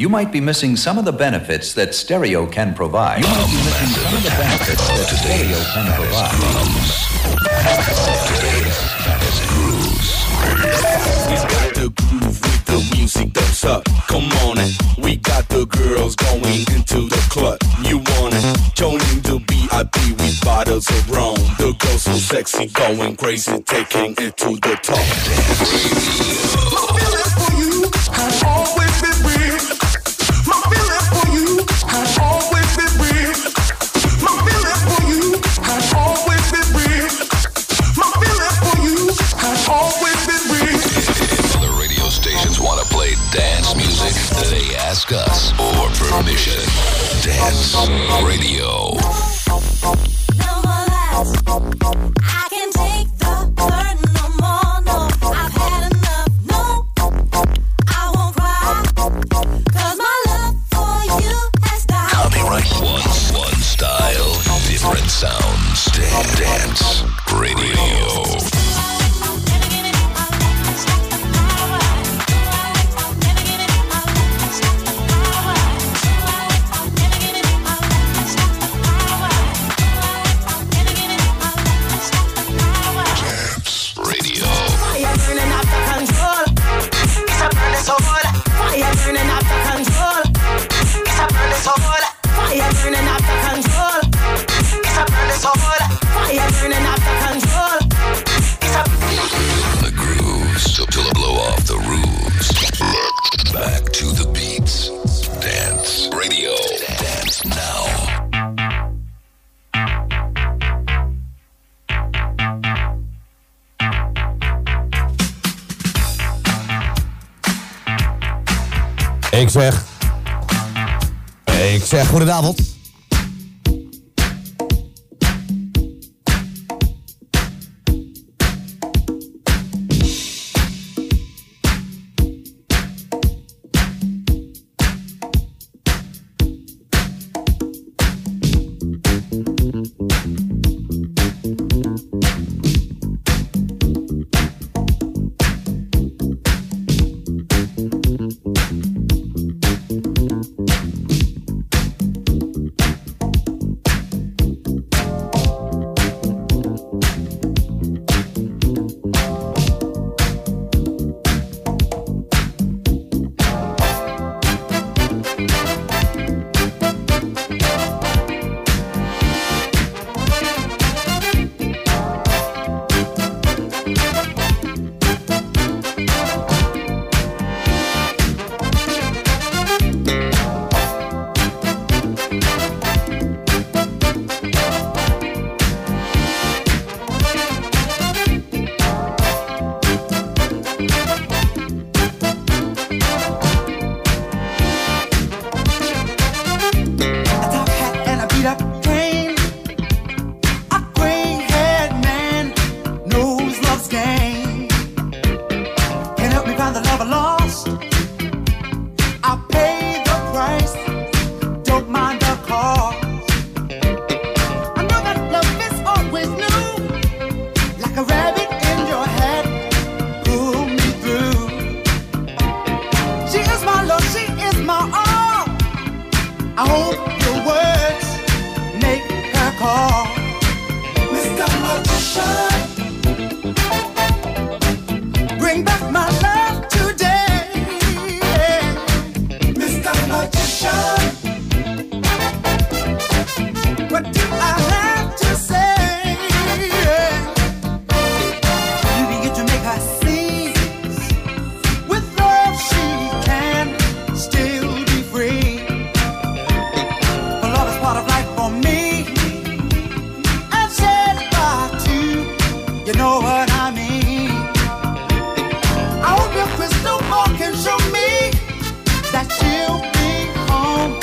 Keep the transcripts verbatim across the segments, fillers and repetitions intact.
you might be missing some of the benefits that stereo can provide. You might be missing some of the benefits that stereo can provide. That is grooves. We got the groove with the music that's up. Come on it. We got the girls going into the club. You want it? Joining the V I P with bottles of rum. The girls so sexy, going crazy, taking it to the top. My feeling for you has always been real. My feeling for you has always been real. My feeling for you has always been real. My feeling for you has always been real. Other radio stations want to play dance music. They ask us for permission. Dance radio. No more lies. I can take the burden no more. No, I've had enough. No, I won't cry. 'Cause my love for you has died. Copyright. One, one style, different sounds. Dance, dance radio. Fire burning out the control. It's a burning soul. Fire burning out the control. It's a burning soul. Fire burning out the control. It's a the grooves till till I blow off the roofs. Back to the beats. Dance radio. Dance now. Ik zeg... Ik zeg goedenavond. crystal ball can show me that she'll be home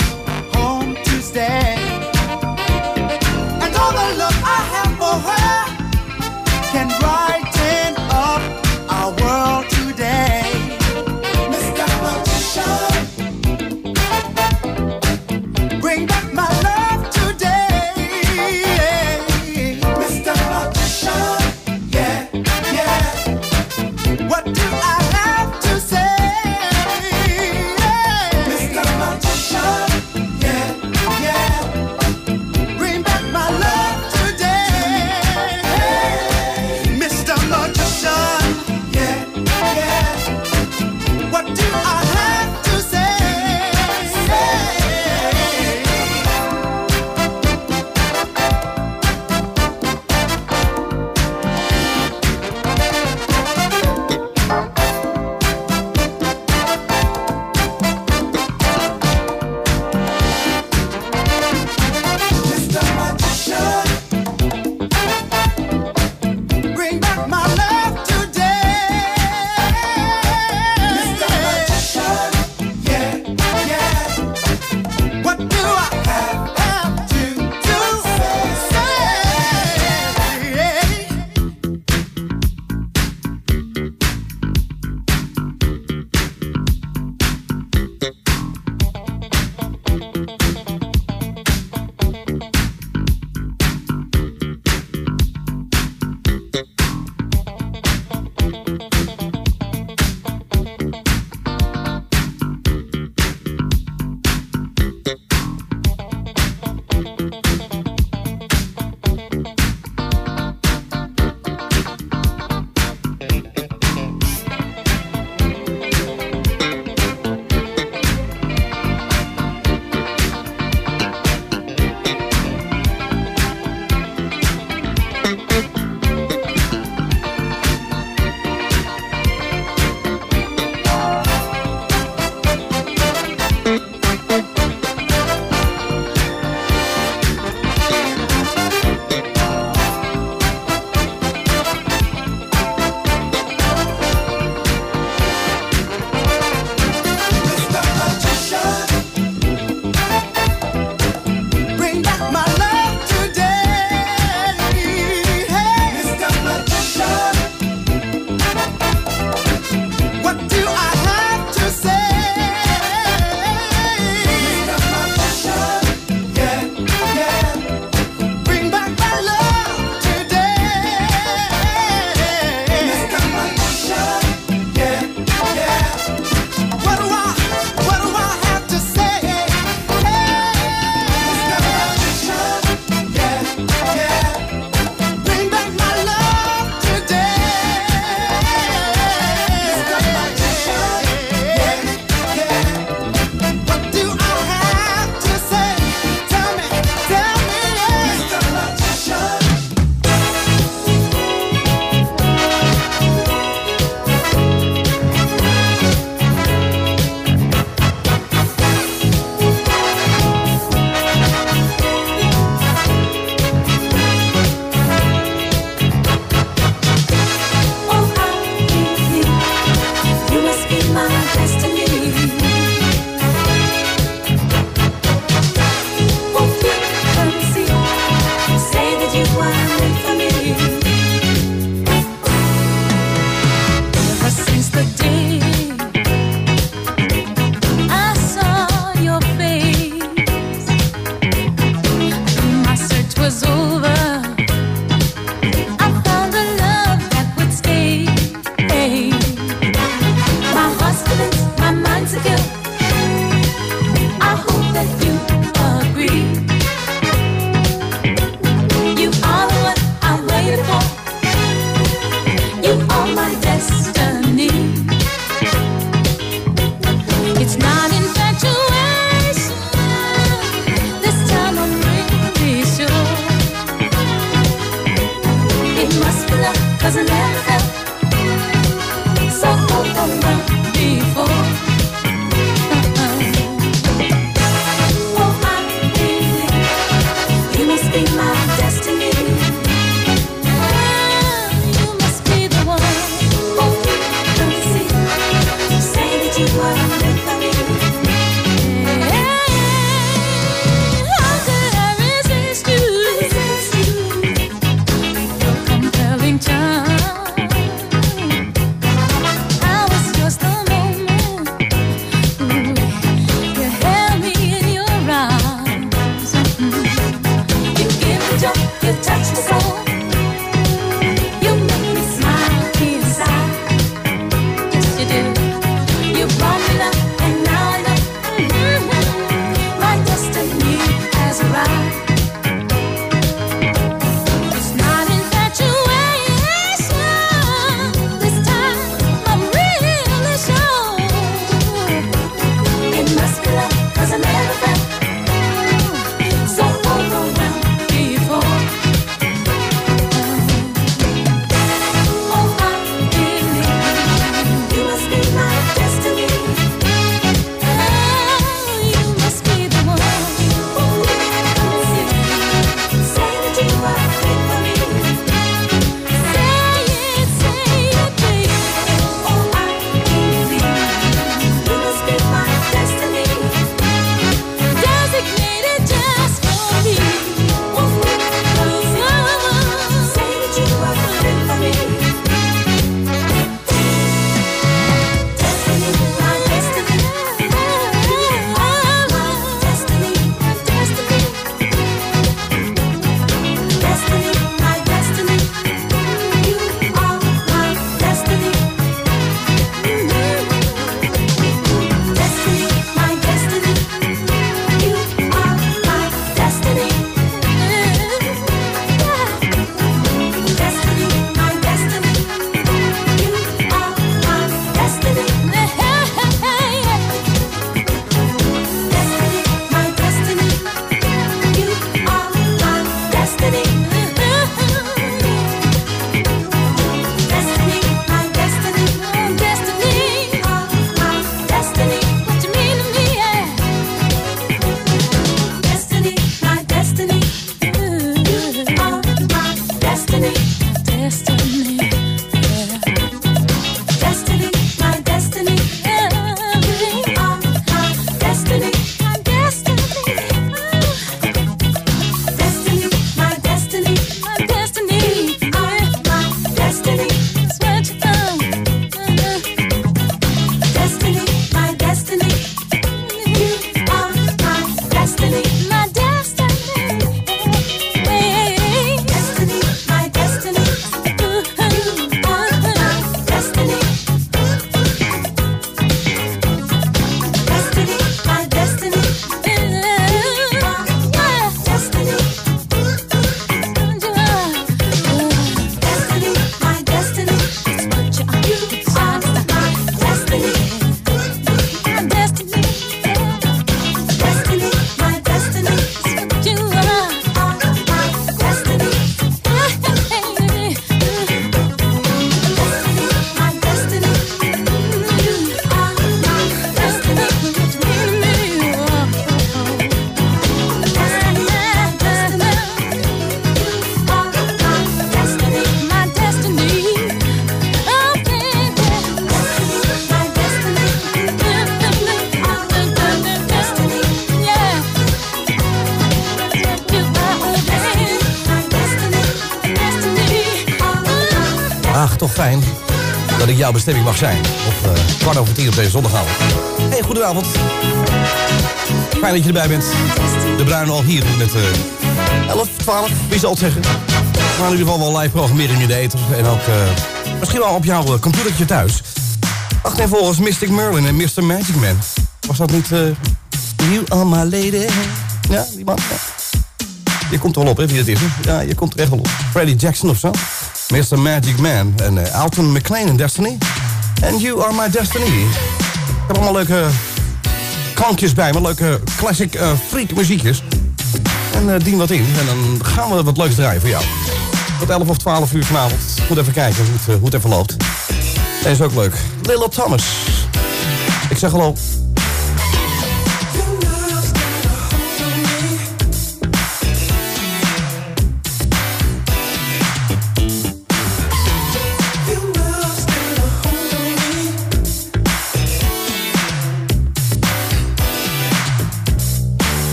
fijn dat ik jouw bestemming mag zijn. Op uh, kwart over tien op deze zondagavond. Hey, goedenavond. Fijn dat je erbij bent. De Bruine al hier met uh, elf, twaalf, wie zal het zeggen. Maar in ieder geval wel live programmering in de eten. En ook uh, misschien wel op jouw uh, computertje thuis. Wacht even volgens Mystic Merlin en mister Magic Man. Was dat niet... Uh, You are my lady. Ja, die man. Ja. Je komt er wel op, hè, wie het is. Hè? Ja, je komt er echt wel op. Freddie Jackson of zo. mister Magic Man. En uh, Alton McLean in Destiny. And You Are My Destiny. Ik heb allemaal leuke klankjes bij me. Leuke classic uh, freak muziekjes. En uh, dien wat in. En dan gaan we wat leuks draaien voor jou. Tot elf of twaalf uur vanavond. Moet even kijken hoe het, uh, hoe het even loopt. Deze is ook leuk. Lil Thomas. Ik zeg hallo.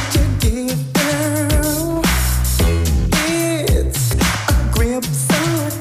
It's a grip so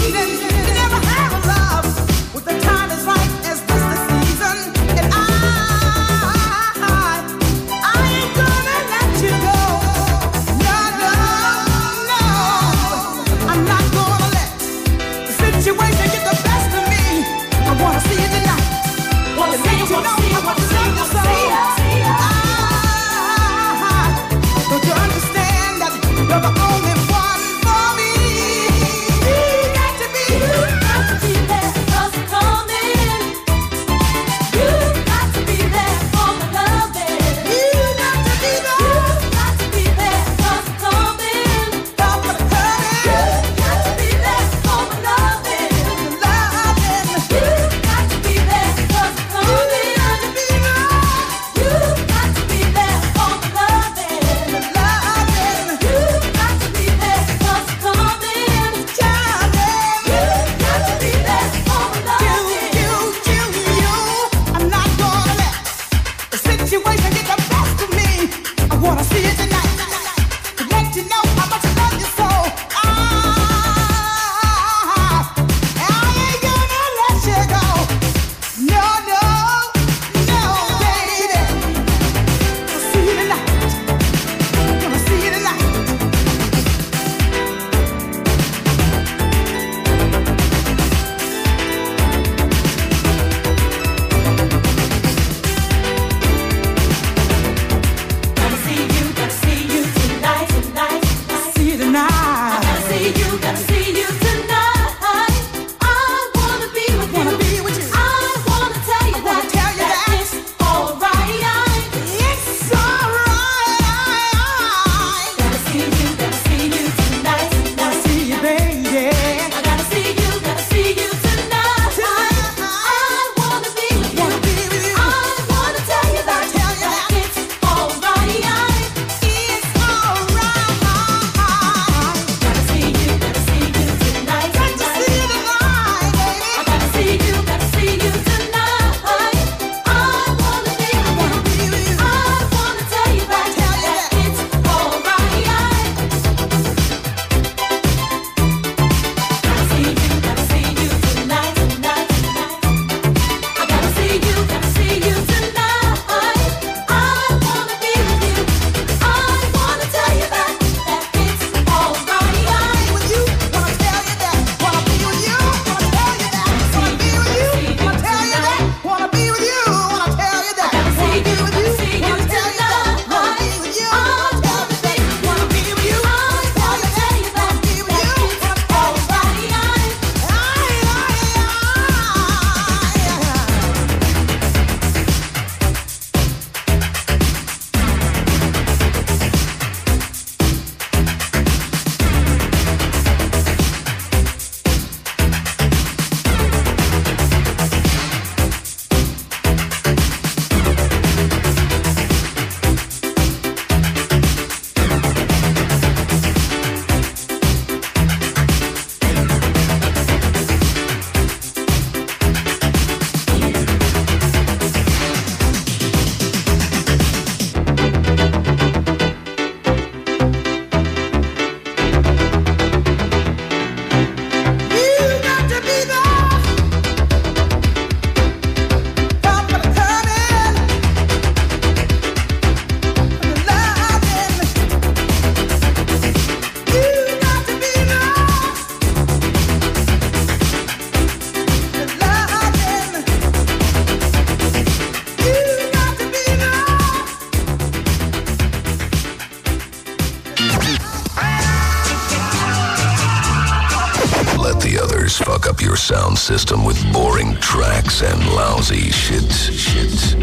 your sound system with boring tracks and lousy shit. Shit.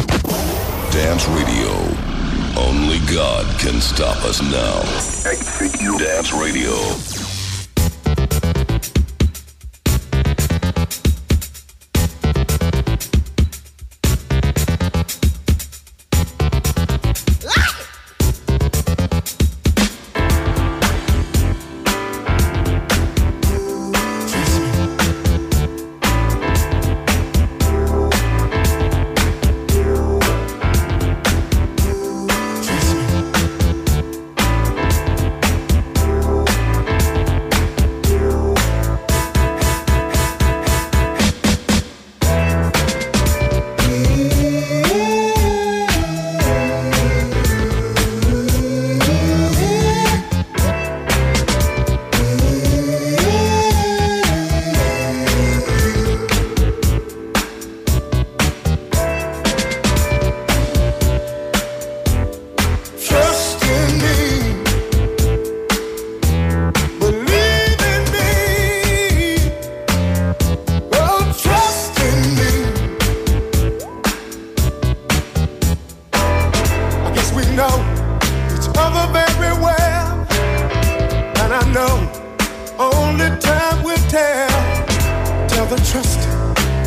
Dance Radio. Only God can stop us now. Dance Radio.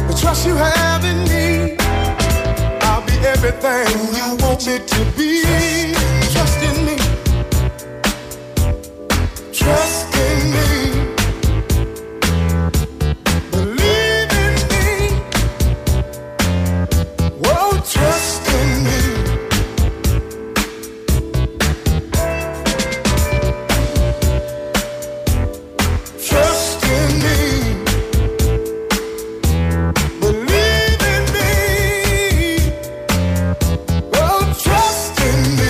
the trust you have in me. I'll be everything you want me to be. Trust in me. Trust in me. Believe in me. Whoa, trust in me. Trust in me. Believe in me. Oh, trust in me.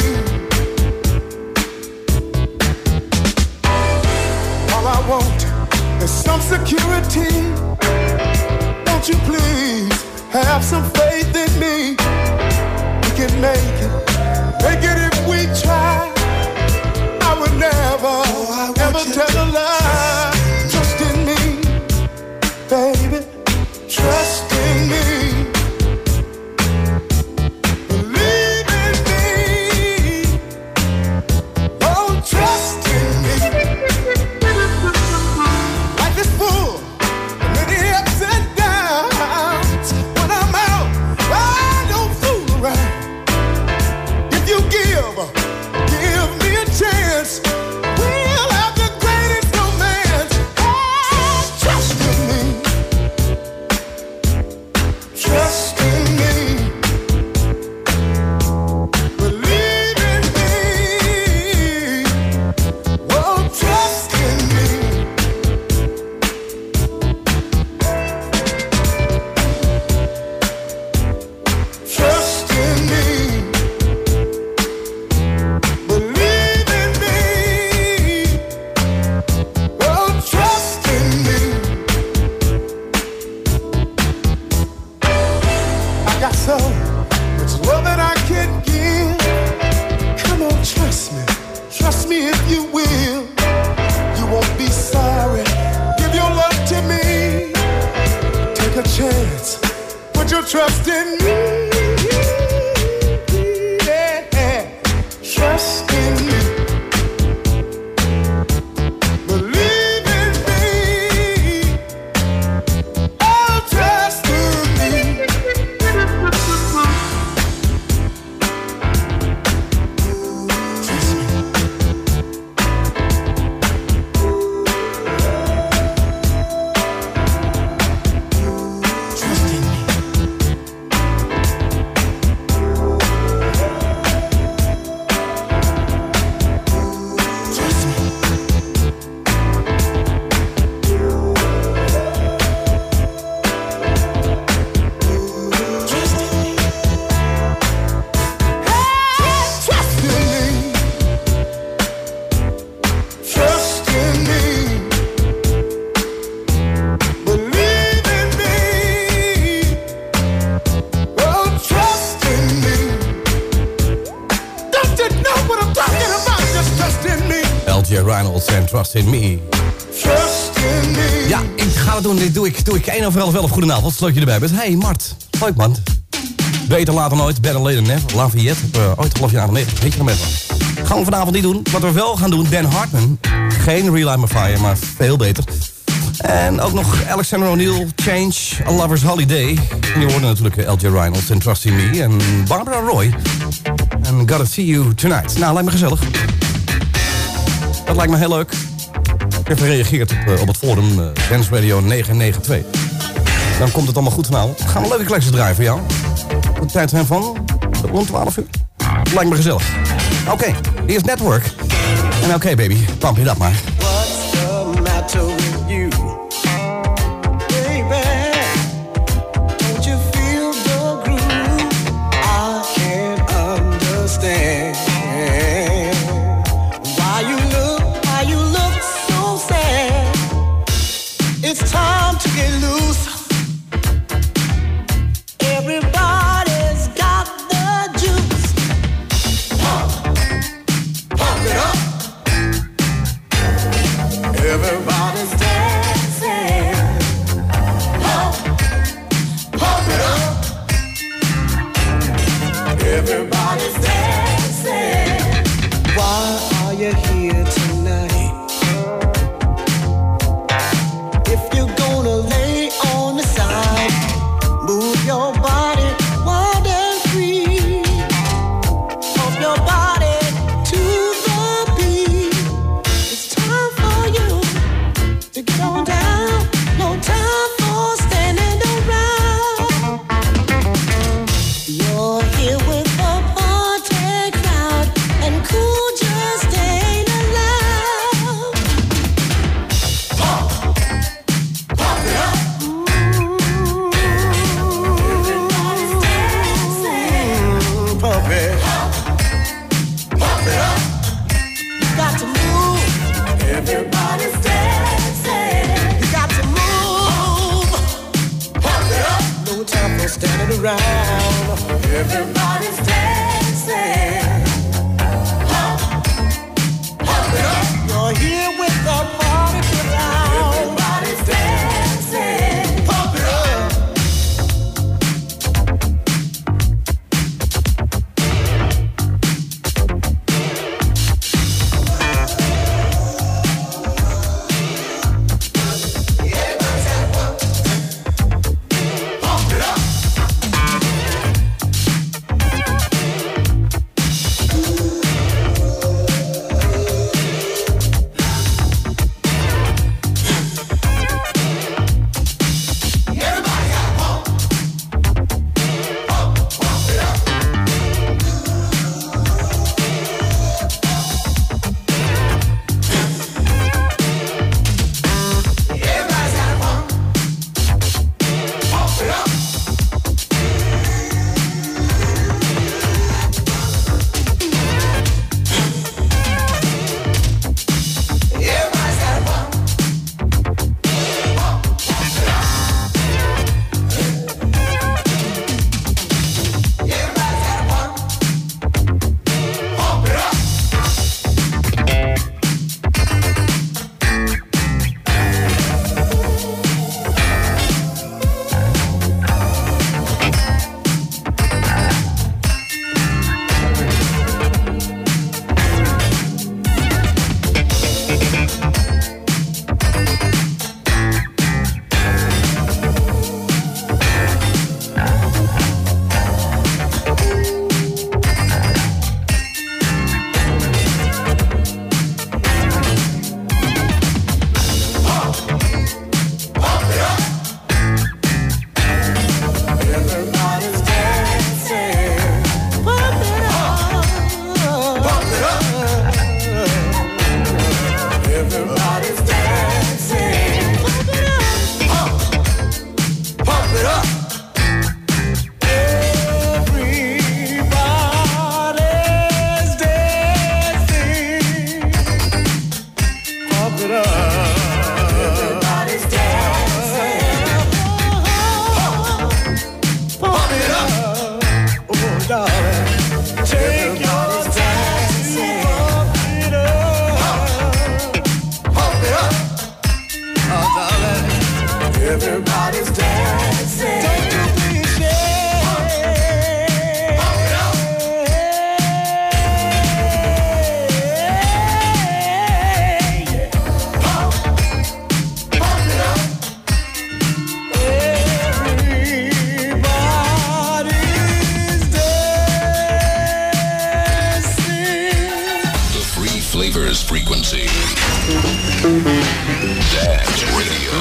All I want is some security. Won't you please have some faith in me? We can make it, make it if we try. I would never, oh, I ever tell a lie. Trust in me, baby. Trust in me. Believe in me. Oh, trust in me. Life is full of many ups and downs. When I'm out, I don't fool around. If you give, give me a chance, we'll have the greatest romance. Oh, trust in me. Trust in me. Believe in me. Oh, trust in me. Trust in me. Believe in me. Oh, trust in me. I got so much love that I can give. Come on, trust me. Trust me if you will. You won't be sorry. Give your love to me. Take a chance. Put your trust in me. Yeah. Trust in me. Believe in me. Oh, trust in me. Trust me. Trust in me. Trust me. Trust in me. Hey, trust in me. Trust in me. Believe in me. Oh, trust in me. Don't you know what I'm talking about? Just trust in me. L J Reynolds en Trust in Me. Trust in me. Ja, ik ga het doen. Dit doe ik. Doe ik één over elf elf. Goedenavond. Leuk dat je erbij bent. Hey Mart. Leuk man. Beter later nooit. Better later never. Lafayette. Heb uh, ooit half jaar negentig. Weet je nog even. Gaan we vanavond niet doen. Wat we wel gaan doen. Dan Hartman. Geen Relight My Fire, maar veel beter. En ook nog Alexander O'Neill. Change. A Lover's Holiday. En je hoorde natuurlijk L J Reynolds en Trust in Me. En Barbara Roy. En Gotta See You Tonight. Nou, lijkt me gezellig. Dat lijkt me heel leuk. Ik heb gereageerd op, uh, op het forum uh, Dance Radio negen negen twee. Dan komt het allemaal goed vanavond. Gaan we leuke collecties draaien voor jou. Op de tijd zijn van rond twaalf uur. Lijkt me gezellig. Oké, okay, eerst Network. En oké okay, baby, pump it up maar. What's the matter with you? Baby, don't you feel the groove? I can't understand why you look, why you look so sad. It's time to get loose. Everybody's got the juice. Pump, pump it up. Everybody's standing around. Everybody's dancing. Pump, pump it up. You're here with the party crowd. Everybody's dancing. Pump it up. Everybody's dancing. Don't you be ashamed. Pump it up. Yeah. Pump, pump it up. Everybody's dancing. The Free Flavors Frequency. Dance Radio.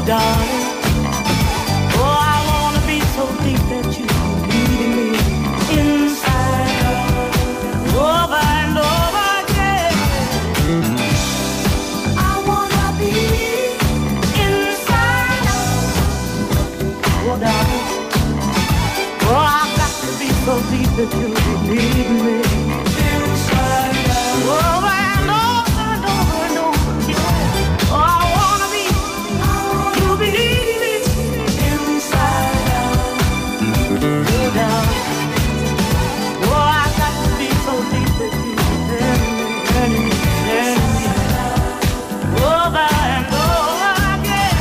darling. Oh, I wanna be so deep that you need me inside out, over and over again. I wanna be inside out, oh darling. Oh, I've got to be so deep that you need me inside out, over and over and over and over again. Oh, I wanna be, you believe me inside out, oh darling. Oh, I've got to be so deep that you turn me, turn me, turn me over and over again.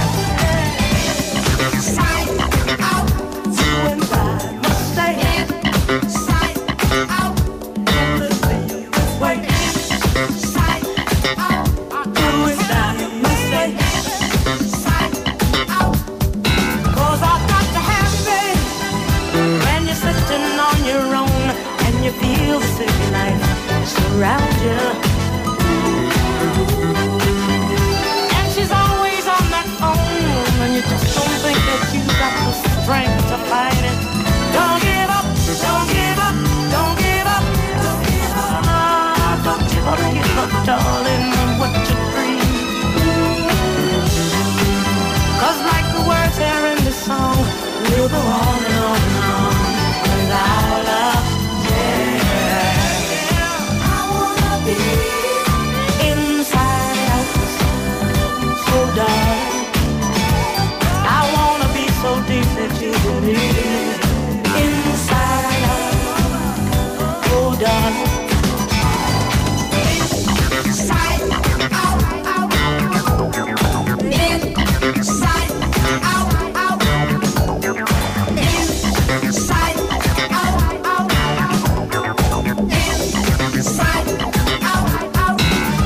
Inside out, you and I must stay inside out, endlessly this way. Inside out, you and I must stay inside out. 'Cause I've got to have faith when you're sitting on your own and you feel the city life surround you. And she's always on that phone and you just don't think that you got the strength to fight it. Don't give up, don't give up, don't give up, don't give up. Ah, don't you ever give up, darling, on what you dream. 'Cause like the words there in the song, we'll go on and on and on without love. Yeah. I wanna be inside out, so darling. I wanna be so deep that you believe me inside out, oh darling. Inside out, out, inside out, out, inside out, out, inside out, out.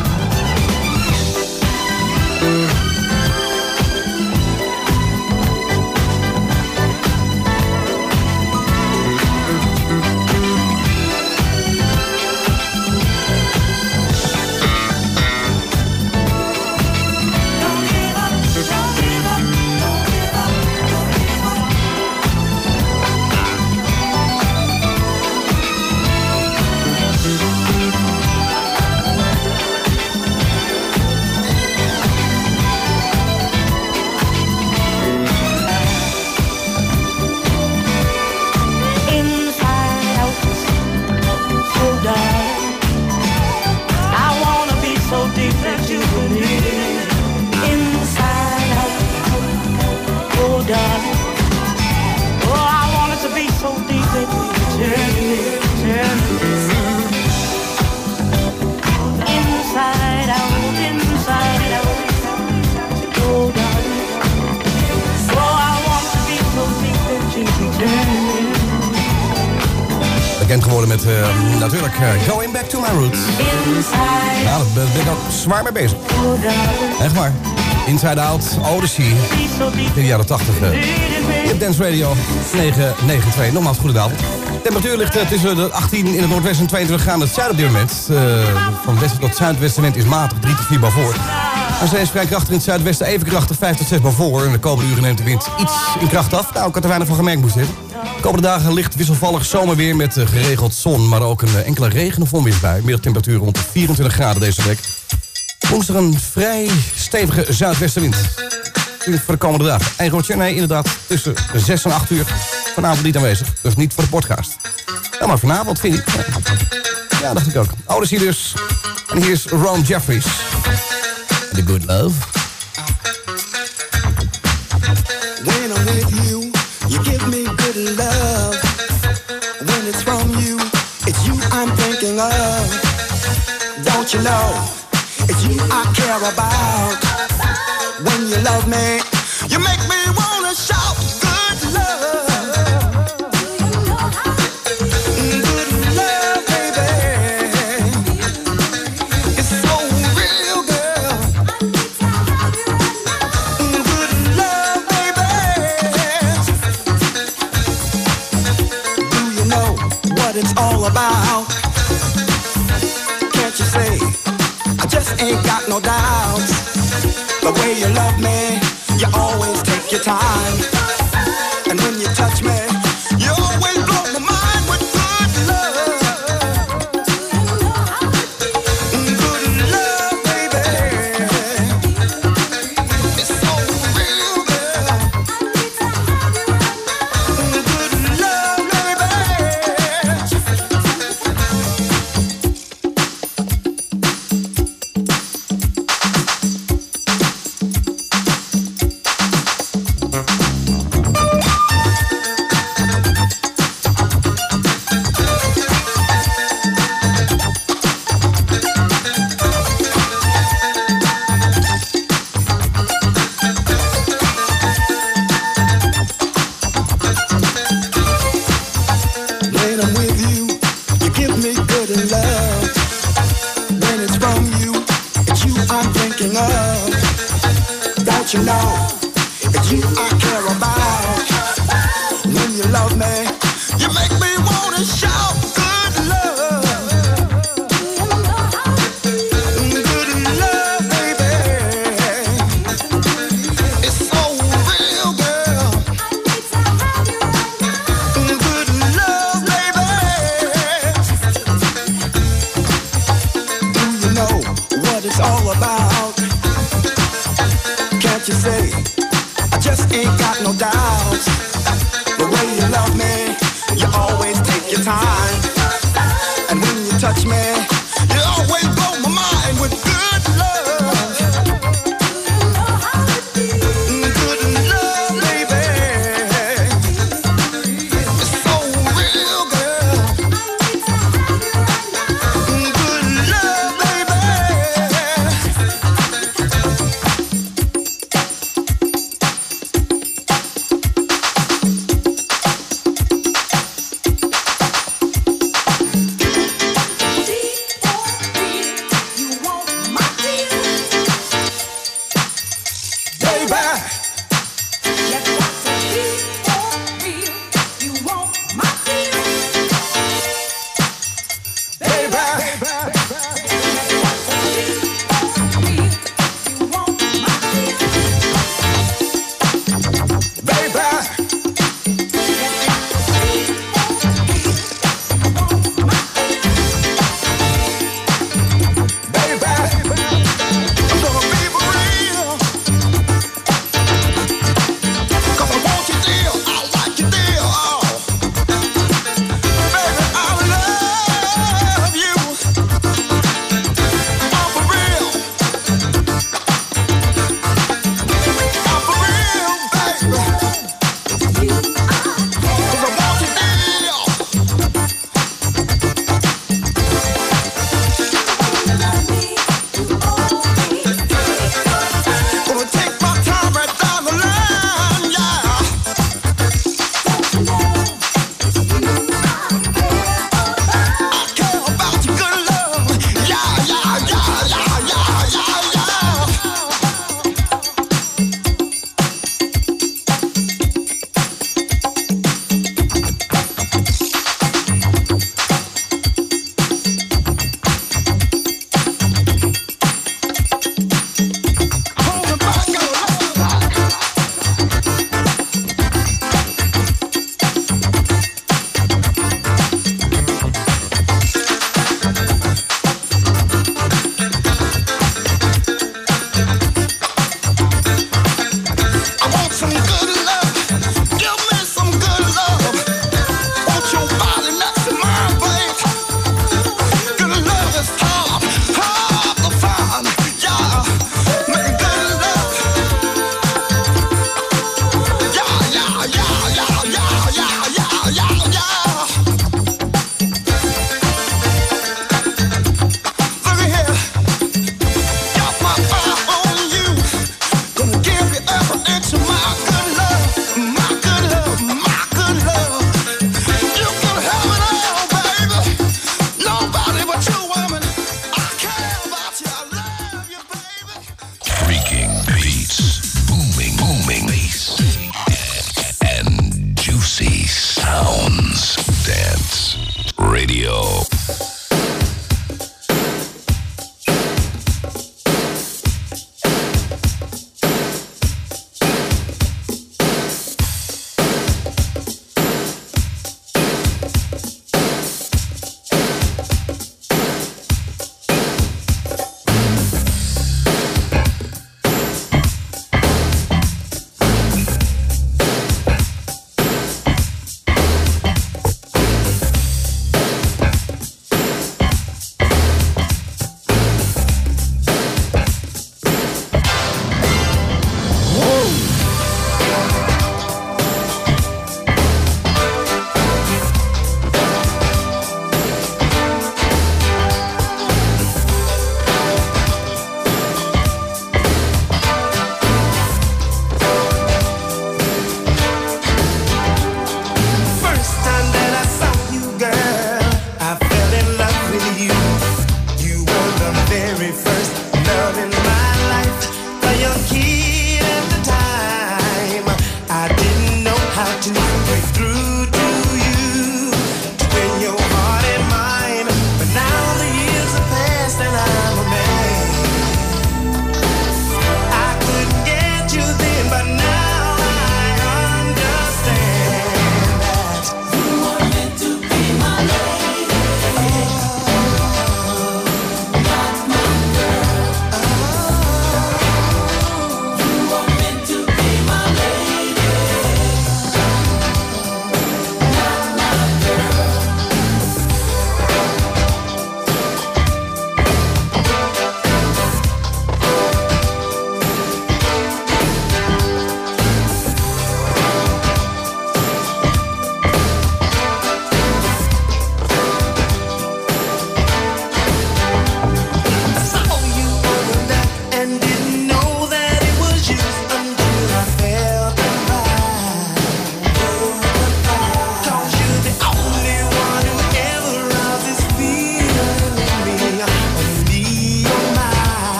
Don't give up, don't give up, don't give up, don't give up. Inside out, so darling. I wanna be so deep that you believe me inside out, oh darling. Oh, I want it to be so deep that you turn me, turn me inside out, inside out, oh darling. Oh, I want to be so deep that you turn me. Bekend geworden met uh, natuurlijk uh, Going Back to My Roots. Inside Ja, daar ben ik ook zwaar mee bezig. oh darling. Echt waar. Inside Out, Odyssey. Be so deep In de jaren tachtig. Uh, in me. Hip Dance Radio negen negen twee. Nogmaals, goedenavond. De temperatuur ligt uh, tussen de achttien in het noordwesten en tweeëntwintig graden in het zuiden op dit moment. Uh, van westen tot zuidwestenwind is matig, drie tot vier boven. Aan zee is vrij krachtig in het zuidwesten, even krachtig, vijf tot zes boven. En de komende uren neemt de wind iets in kracht af. Nou, ik had er weinig van gemerkt, moest dit. De komende dagen licht wisselvallig zomerweer met uh, geregeld zon, maar ook een uh, enkele regen- of onweersbui. Middagtemperatuur rond de vierentwintig graden deze week. Woensdag een vrij stevige zuidwestenwind. Voor de komende dagen. En Roger, nee, inderdaad, tussen zes en acht uur vanavond niet aanwezig. Dus niet voor de podcast. Ja, maar vanavond vind ik. Ja, dacht ik ook. Odyssey dus. En hier is Ron Jeffries. The Good Love. When I'm with you, you give me good love. When it's from you, it's you I'm thinking of. Don't you know, it's you I care about. When you love me, you make me wanna shout good love. Good love, baby. It's so real, girl. Good love, baby. Do you know what it's all about? Can't you say, I just ain't got no doubts. The way you love me, you always take your time. And when you touch me, you always blow my mind with good love. Good love, baby. It's so real, girl. Good love, baby. When I'm with you, you give me good love. When it's from you, it's you I'm thinking of. Don't you know, it's you I care about. When you love me, you make me wanna shout good love. Good love, baby. It's so real, girl. Good love, baby. Do you know what it's all about? Can't you say, I just ain't got no doubts. The way you love me, you always take your time. And when you touch me, you always blow my mind with good love. Good love, baby. It's so real, girl. Good love, baby. Every inch of my good love.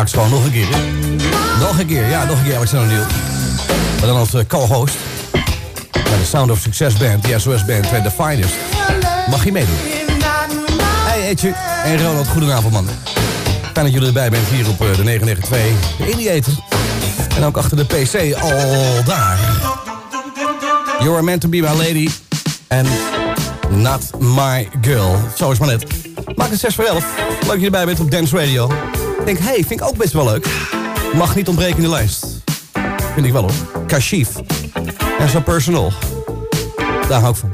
Straks gewoon nog een keer, hè? Nog een keer, ja, nog een keer Alexander Neil. Maar dan als uh, co-host. Bij de Sound of Success Band, de S O S Band, The Finest. Mag je meedoen? Hey Etje en Ronald, goedenavond man. Fijn dat jullie erbij bent hier op uh, de negen negen twee, de Indie Eter. En ook achter de P C, al daar. You're meant to be my lady. En not my girl. Zo is maar net. Maak het zes voor elf. Leuk dat je erbij bent op Dance Radio. Ik denk, hey, vind ik ook best wel leuk. Mag niet ontbreken in de lijst. Vind ik wel hoor. Kashif. En zo personal. Daar hou ik van.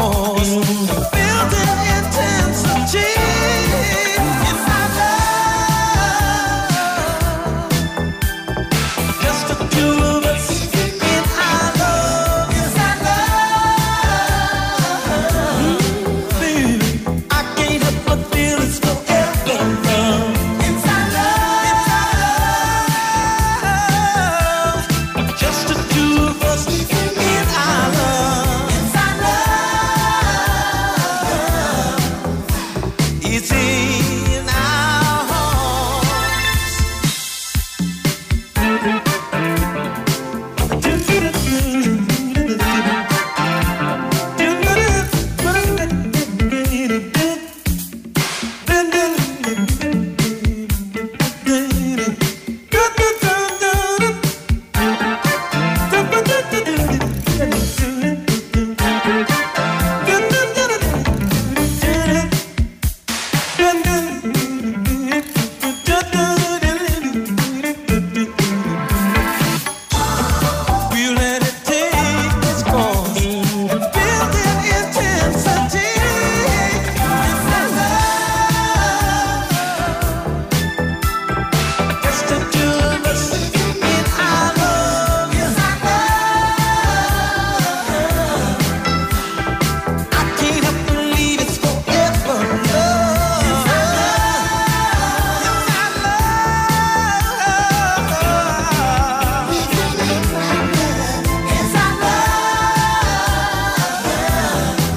Building intensity. If I love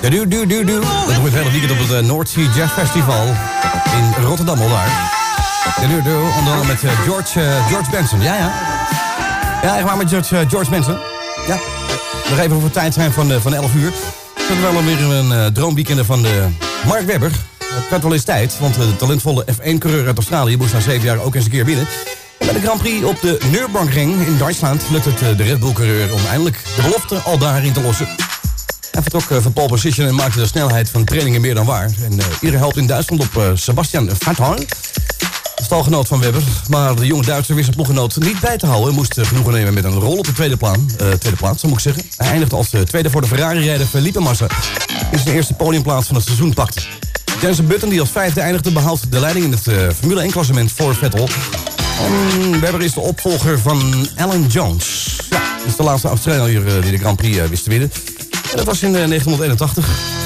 Ja, du, du, du, du. Dat wordt het hele weekend op het uh, North Sea Jazz Festival in Rotterdam al daar. Ja, du, du. Onder andere met uh, George, uh, George Benson. Ja, ja. Ja, echt waar met George, uh, George Benson. Ja. Nog even over tijd zijn van, uh, van elf uur. Dat is wel weer een uh, droomweekend van de Mark Webber. Het werd wel eens tijd, want de talentvolle F één coureur uit Australië moest na zeven jaar ook eens een keer winnen. En bij de Grand Prix op de Nürburgring in Duitsland lukt het uh, de Red Bull coureur om eindelijk de belofte al daarin te lossen. Hij vertrok uh, van pole position en maakte de snelheid van trainingen meer dan waar. En uh, ieder helpt in Duitsland op uh, Sebastian Vettel, stalgenoot van Webber. Maar de jonge Duitser wist zijn ploeggenoot niet bij te houden en moest uh, genoegen nemen met een rol op de tweede, plan, uh, tweede plaats, zo moet ik zeggen. Hij eindigde als uh, tweede voor de Ferrari-rijder Felipe Massa. In zijn eerste podiumplaats van het seizoen pakte. Jensen Button, die als vijfde eindigde, behoudt de leiding in het uh, Formule één-klassement voor Vettel. En Webber is de opvolger van Alan Jones. Ja, dat is de laatste Australiër uh, die de Grand Prix uh, wist te winnen. En dat was in uh, negentien eenentachtig.